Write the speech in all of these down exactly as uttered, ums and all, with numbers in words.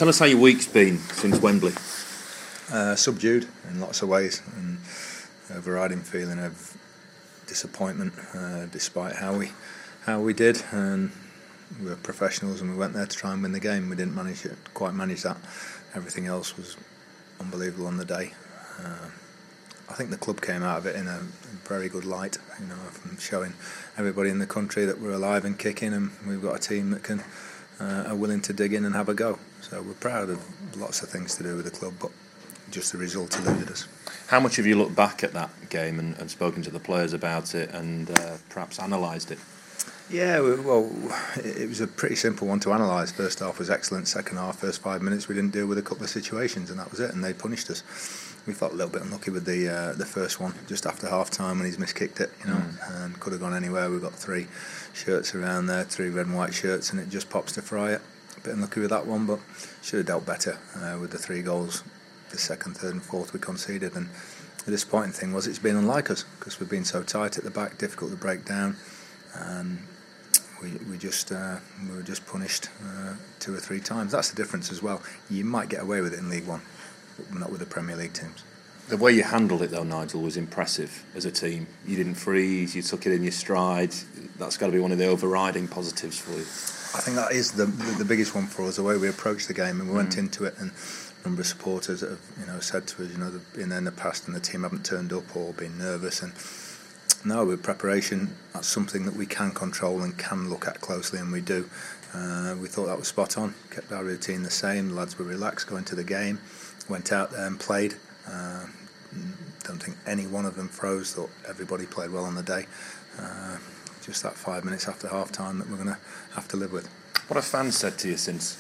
Tell us how your week's been since Wembley. Uh, subdued in lots of ways, and overriding feeling of disappointment, uh, despite how we how we did. And we were professionals, and we went there to try and win the game. We didn't manage it, quite manage that. Everything else was unbelievable on the day. Uh, I think the club came out of it in a very good light, you know, from showing everybody in the country that we're alive and kicking, and we've got a team that can uh, are willing to dig in and have a go. So we're proud of lots of things to do with the club, but just the result eluded us. How much have you looked back at that game and, and spoken to the players about it and uh, perhaps analysed it? Yeah, well, it was a pretty simple one to analyse. First half was excellent. Second half, first five minutes, we didn't deal with a couple of situations, and that was it. And they punished us. We felt a little bit unlucky with the uh, the first one, just after half time when he's miskicked it, you know, mm. and could have gone anywhere. We've got three shirts around there, three red and white shirts, and it just pops to fry it. A bit unlucky with that one, but should have dealt better uh, with the three goals, the second, third, and fourth we conceded. And the disappointing thing was it's been unlike us because we've been so tight at the back, difficult to break down, and we we just uh, we were just punished uh, two or three times. That's the difference as well. You might get away with it in League One, but not with the Premier League teams. The way you handled it, though, Nigel, was impressive as a team. You didn't freeze, you took it in your stride. That's got to be one of the overriding positives for you. I think that is the the biggest one for us, the way we approached the game, and we mm. went into it, and a number of supporters that have, you know, said to us, you know, they've been there in the past and the team haven't turned up or been nervous. And no, with preparation, that's something that we can control and can look at closely, and we do. Uh, we thought that was spot on, kept our routine the same, the lads were relaxed going to the game, went out there and played. Uh, don't think any one of them froze, thought everybody played well on the day. Uh, just that five minutes after half time that we're going to have to live with. What have fans said to you since?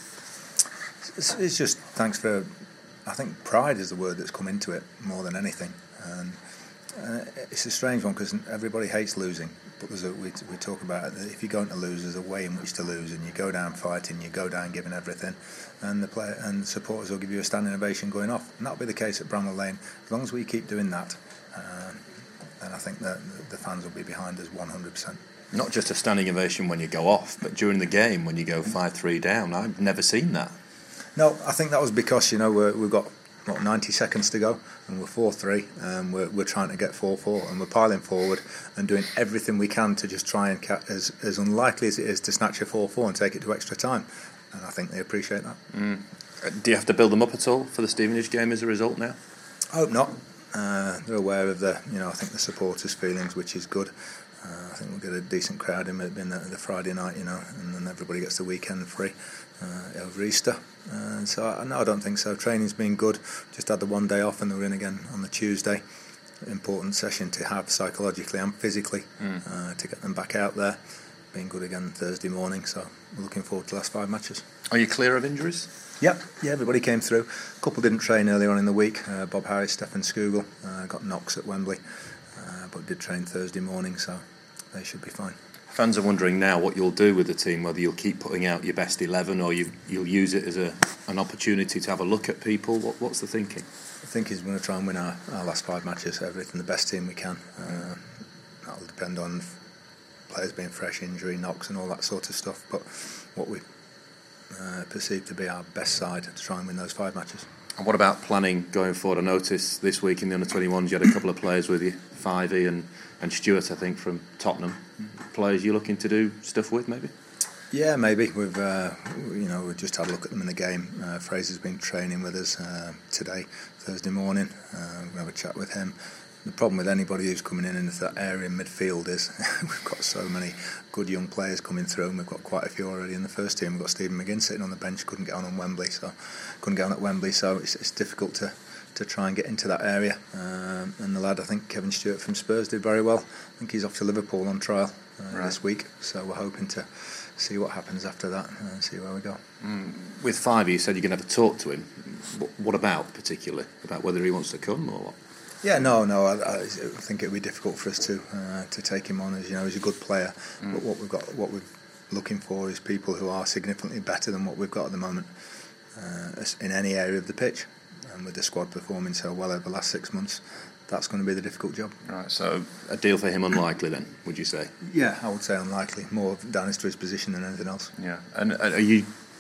It's, it's just thanks for, I think pride is the word that's come into it more than anything. And uh, it's a strange one because everybody hates losing, but there's a, we, we talk about it, that if you're going to lose, there's a way in which to lose, and you go down fighting, you go down giving everything, and the player and the supporters will give you a standing ovation going off. And that'll be the case at Bramall Lane. As long as we keep doing that, uh, then I think that the fans will be behind us one hundred percent. Not just a standing ovation when you go off, but during the game when you go five three down. I've never seen that. No, I think that was because, you know, we're, we've got what, ninety seconds to go, and we're four three, and we're, we're trying to get four four, and we're piling forward and doing everything we can to just try and, ca- as, as unlikely as it is, to snatch a four four and take it to extra time. And I think they appreciate that. Mm. Do you have to build them up at all for the Stevenage game as a result now? I hope not. Uh, they're aware of the, you know, I think the supporters' feelings, which is good. Uh, I think we'll get a decent crowd in, in the, the Friday night, you know, and then everybody gets the weekend free uh, over Easter. Uh, so I, no, I don't think so. Training's been good. Just had the one day off, and they were in again on the Tuesday. Important session to have psychologically and physically mm. uh, to get them back out there. Being good again Thursday morning, so we're looking forward to the last five matches. Are you clear of injuries? Yep, yeah, everybody came through. A couple didn't train earlier on in the week. Uh, Bob Harris, Stefan Skugel uh, got knocks at Wembley, uh, but did train Thursday morning, so they should be fine. Fans are wondering now what you'll do with the team, whether you'll keep putting out your best eleven or you, you'll use it as a, an opportunity to have a look at people. What, what's the thinking? I think he's going to try and win our, our last five matches, everything, the best team we can. Uh, that'll depend on players being fresh, injury, knocks and all that sort of stuff, but what we uh, perceive to be our best side to try and win those five matches. And what about planning going forward? I noticed this week in the under twenty-ones you had a couple of players with you, Fivey and, and Stewart, I think, from Tottenham. Players you're looking to do stuff with, maybe? Yeah, maybe. We've, uh, you know, we've just had a look at them in the game. Uh, Fraser's been training with us uh, today, Thursday morning. Uh, we're going to have a chat with him. The problem with anybody who's coming in into that area in midfield is we've got so many good young players coming through, and we've got quite a few already in the first team. We've got Stephen McGinn sitting on the bench, couldn't get on on Wembley, so couldn't get on at Wembley, so it's, it's difficult to, to try and get into that area. Um, and the lad, I think Kevin Stewart from Spurs, did very well. I think he's off to Liverpool on trial uh, right. this week, so we're hoping to see what happens after that and see where we go. Mm. With Fivey, you said you're going to have a talk to him. What about particularly? About whether he wants to come or what? Yeah, no, no. I, I think it would be difficult for us to uh, to take him on. As you know, he's a good player. Mm. But what we've got, what we're looking for, is people who are significantly better than what we've got at the moment uh, in any area of the pitch. And with the squad performing so well over the last six months, that's going to be the difficult job. Right. So a deal for him unlikely then, would you say? Yeah, I would say unlikely. More down as to his position than anything else. Yeah. And are you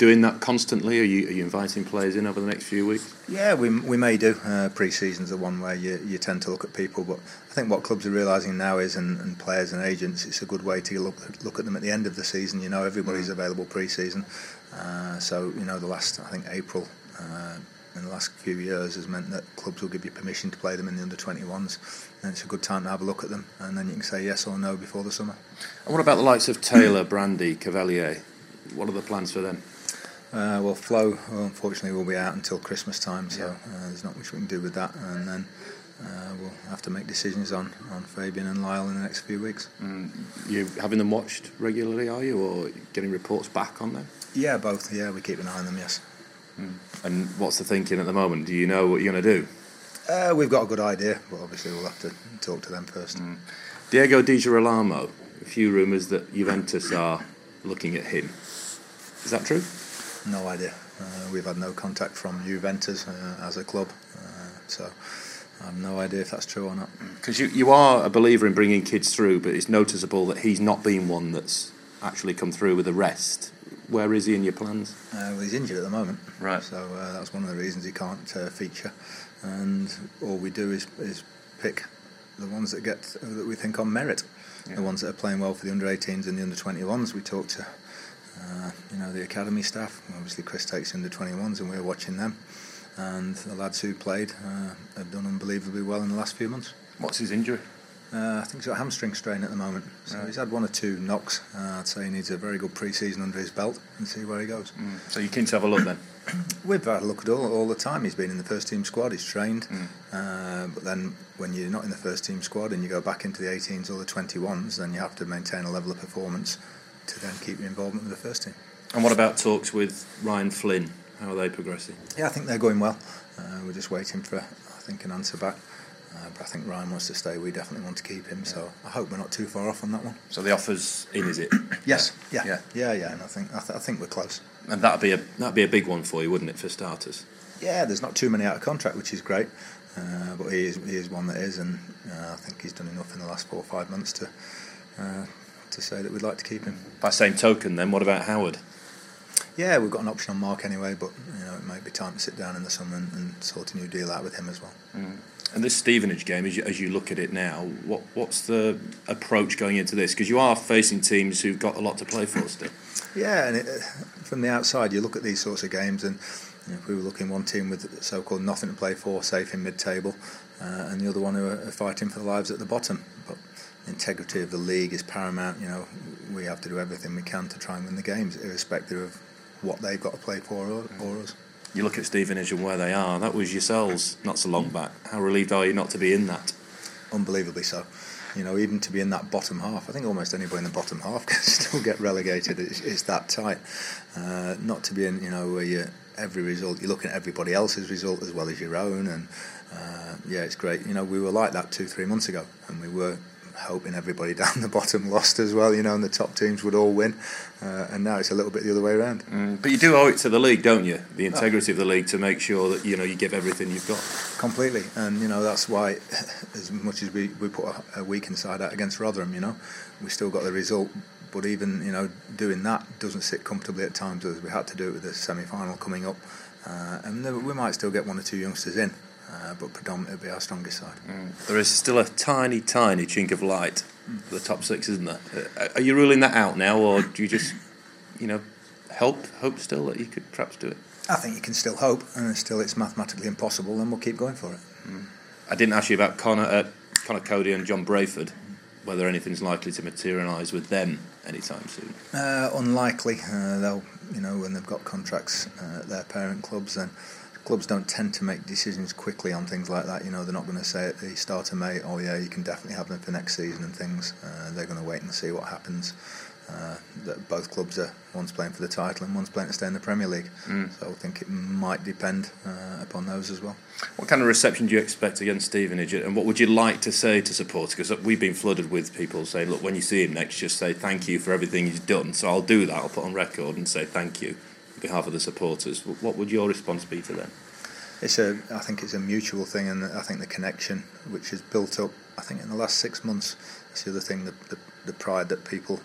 doing that constantly? Are you are you inviting players in over the next few weeks? Yeah, we we may do. Uh, pre-season's the one where you, you tend to look at people, but I think what clubs are realising now is, and, and players and agents, it's a good way to look look at them at the end of the season. You know, everybody's available pre-season, uh, so you know the last I think April. Uh, in the last few years has meant that clubs will give you permission to play them in the under twenty-ones, and it's a good time to have a look at them, and then you can say yes or no before the summer. And what about the likes of Taylor, Brandy, Cavalier? What are the plans for them? Uh, well, Flo, well, unfortunately, will be out until Christmas time, so Yeah. uh, there's not much we can do with that, and then uh, we'll have to make decisions on, on Fabian and Lyle in the next few weeks. Mm. You having them watched regularly, are you, or getting reports back on them? Yeah, both. Yeah, we keep an eye on them. Yes. Mm. And what's the thinking at the moment? Do you know what you're going to do? Uh, we've got a good idea, but obviously we'll have to talk to them first. Mm. Diego Di Girolamo. A few rumours that Juventus are looking at him. Is that true? No idea. Uh, we've had no contact from Juventus uh, as a club, uh, so I have no idea if that's true or not. Because you, you are a believer in bringing kids through, but it's noticeable that he's not been one that's actually come through with the rest. Where is he in your plans? Uh, well, he's injured at the moment, right? So uh, that's one of the reasons he can't uh, feature. And all we do is, is pick the ones that get that we think on merit, yeah. The ones that are playing well for the under eighteens and the under twenty-ones. We talk to. Uh, you know, the academy staff. Obviously Chris takes under twenty-ones and we're watching them, and the lads who played uh, have done unbelievably well in the last few months. What's his injury? Uh, I think he's got a hamstring strain at the moment, so right. He's had one or two knocks. uh, I'd say he needs a very good pre-season under his belt and see where he goes. Mm. So you're keen to have a look then? We've had a look at all, all the time. He's been in the first team squad, he's trained, mm. uh, but then when you're not in the first team squad and you go back into the eighteens or the twenty-ones, then you have to maintain a level of performance to then keep your involvement with the first team. And what about talks with Ryan Flynn? How are they progressing? Yeah, I think they're going well. Uh, we're just waiting for, I think, an answer back. Uh, but I think Ryan wants to stay. We definitely want to keep him, so I hope we're not too far off on that one. So the offer's in, is it? Yes. Yeah. Yeah. Yeah. Yeah. And I think I, th- I think we're close. And that'd be a that'd be a big one for you, wouldn't it, for starters? Yeah. There's not too many out of contract, which is great. Uh, but he is he is one that is, and uh, I think he's done enough in the last four or five months to uh, to say that we'd like to keep him. By same token, then, what about Howard? Yeah, we've got an option on Mark anyway, but you know it might be time to sit down in the summer and, and sort a new deal out with him as well. Mm. And this Stevenage game, as you, as you look at it now, what what's the approach going into this? Because you are facing teams who've got a lot to play for still. Yeah, and it, from the outside, you look at these sorts of games, and you know, if we were looking one team with so-called nothing to play for, safe in mid-table, uh, and the other one who are fighting for their lives at the bottom. But the integrity of the league is paramount. You know, we have to do everything we can to try and win the games, irrespective of what they've got to play for or, or us. You look at Stevenage and where they are. That was yourselves not so long back. How relieved are you not to be in that? Unbelievably so. You know, even to be in that bottom half, I think almost anybody in the bottom half can still get relegated. It's, it's that tight. Uh, not to be in, you know, where you every result you're looking at everybody else's result as well as your own, and uh, yeah, it's great. You know, we were like that two, three months ago, and we were hoping everybody down the bottom lost as well, you know, and the top teams would all win, uh, and now it's a little bit the other way around. Mm, but you do owe it to the league, don't you? The integrity oh. of the league, to make sure that, you know, you give everything you've got. Completely, and you know that's why, as much as we, we put a, a weekend side out against Rotherham, you know, we still got the result, but even, you know, doing that doesn't sit comfortably at times, as we had to do it with the semi-final coming up, uh, and we might still get one or two youngsters in. Uh, but predominantly be our strongest side. Mm. There is still a tiny, tiny chink of light for the top six, isn't there? Uh, are you ruling that out now, or do you just, you know, hope hope still that you could perhaps do it? I think you can still hope, and still it's mathematically impossible, and we'll keep going for it. Mm. I didn't ask you about Connor, uh, Connor Cody and John Brayford, whether anything's likely to materialise with them anytime soon. Uh, unlikely. Uh, they'll, you know, when they've got contracts uh, at their parent clubs, then clubs don't tend to make decisions quickly on things like that. You know, they're not going to say at the start of May, oh yeah, you can definitely have them for next season and things. Uh, they're going to wait and see what happens. Uh, that both clubs are, one's playing for the title and one's playing to stay in the Premier League. Mm. So I think it might depend uh, upon those as well. What kind of reception do you expect against Stevenage, and what would you like to say to supporters? Because we've been flooded with people saying, look, when you see him next, just say thank you for everything he's done. So I'll do that, I'll put on record and say thank you on behalf of the supporters. What would your response be to them? It's a, I think it's a mutual thing, and I think the connection which is built up, I think in the last six months, it's the other thing, the, the, the pride that people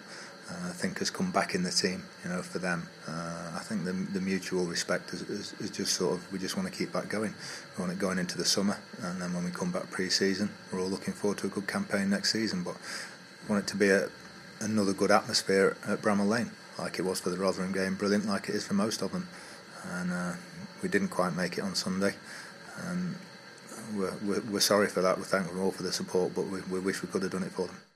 uh, I think has come back in the team. You know, for them, uh, I think the, the mutual respect is, is, is just sort of, we just want to keep that going. We want it going into the summer, and then when we come back pre-season, we're all looking forward to a good campaign next season. But we want it to be a, another good atmosphere at Bramall Lane, like it was for the Rotherham game, brilliant like it is for most of them. And uh, we didn't quite make it on Sunday. And we're, we're, we're sorry for that. We thank them all for the support, but we, we wish we could have done it for them.